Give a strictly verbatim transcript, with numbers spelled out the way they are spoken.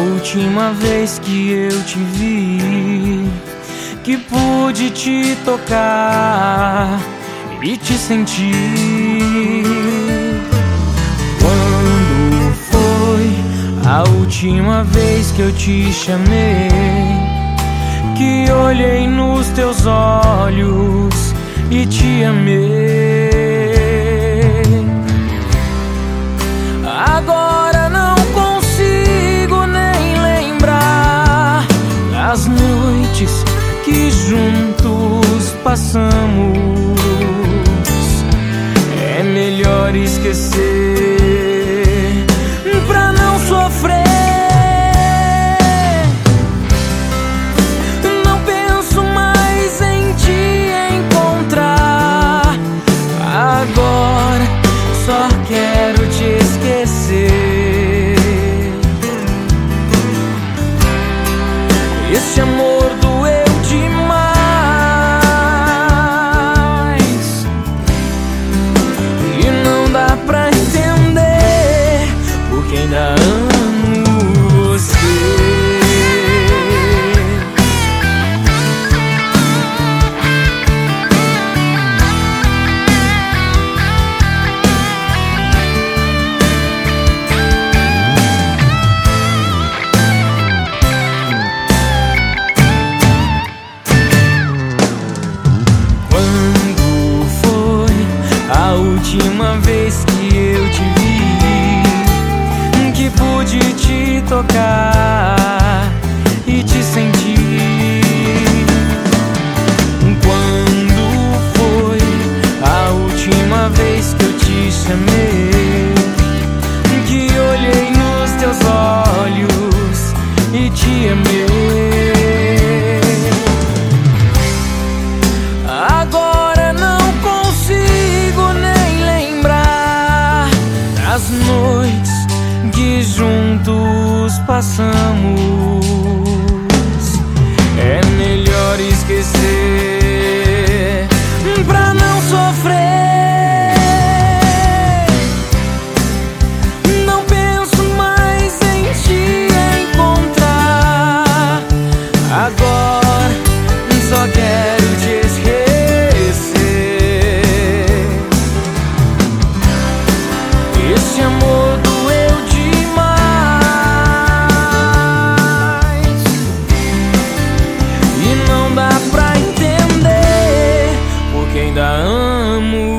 última vez que eu te vi, que pude te tocar e te sentir. Quando foi a última vez que eu te chamei, que olhei nos teus olhos e te amei? Agora não consigo nem lembrar as noites que juntos passamos. É melhor esquecer pra não sofrer. Não penso mais em te encontrar. Agora só quero te esquecer. Esse amor doeu demais e não dá pra entender, porque ainda amo você. A última vez que eu te vi, que pude te tocar e te sentir. Quando foi a última vez que eu te chamei, que olhei nos teus olhos e te amei? Agora não as noites que juntos passamos. É melhor esquecer pra não sofrer. Não penso mais em te encontrar. Agora só quero te esquecer. Esse amor doeu demais e não dá pra entender, porque ainda amo